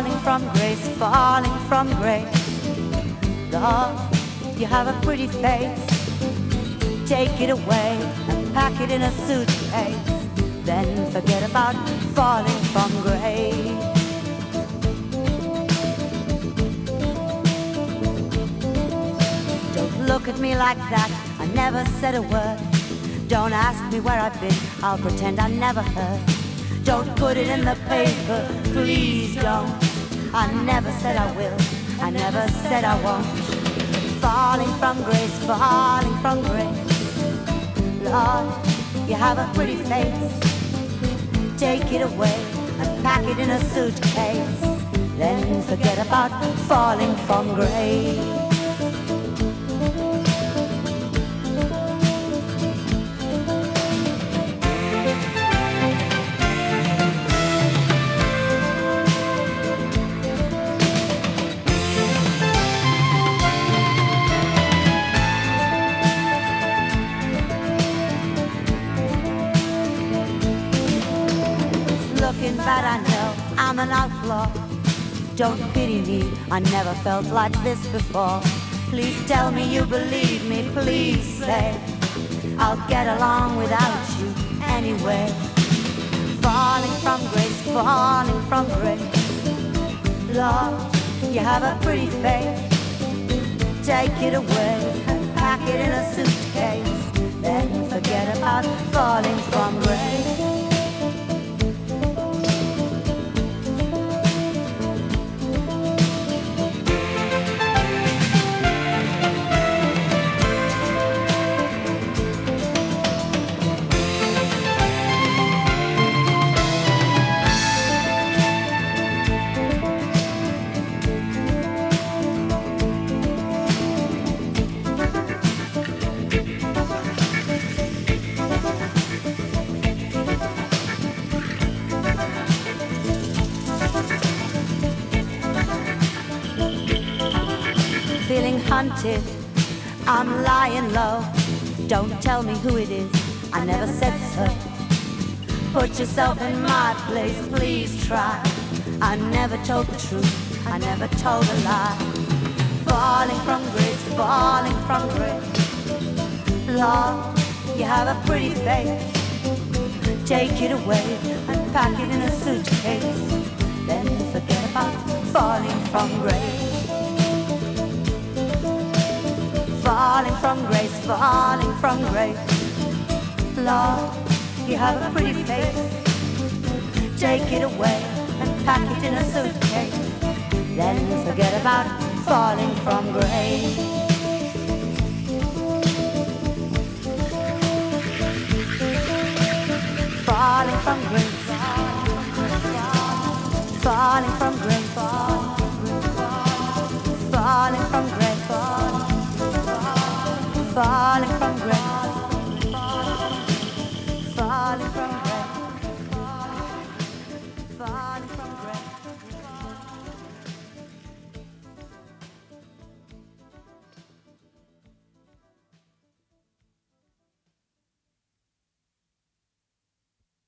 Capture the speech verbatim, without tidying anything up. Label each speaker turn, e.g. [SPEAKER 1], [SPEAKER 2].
[SPEAKER 1] falling from grace, falling from grace. Lord, you have a pretty face. Take it away and pack it in a suitcase. Then forget about falling from grace. Don't look at me like that, I never said a word. Don't ask me where I've been, I'll pretend I never heard. Don't put it in the paper, please don't. I never said I will, I never said I won't. Falling from grace, falling from grace. Lord, you have a pretty face. Take it away and pack it in a suitcase. Then forget about falling from grace. Looking bad, I know I'm an outlaw. Don't pity me, I never felt like this before. Please tell me you believe me, please say I'll get along without you anyway. Falling from grace, falling from grace. Lord, you have a pretty face. Take it away and pack it in a suitcase. Then forget about falling from grace. Feeling hunted, I'm lying low. Don't tell me who it is, I never said so. Put yourself in my place, please try. I never told the truth, I never told a lie. Falling from grace, falling from grace. Lord, you have a pretty face. Take it away and pack it in a suitcase. Then forget about falling from grace. Falling from grace, falling from grace. Lord, you have a pretty face. Take it away and pack it in a suitcase. Then forget about falling from grace. Falling from grace, falling from grace.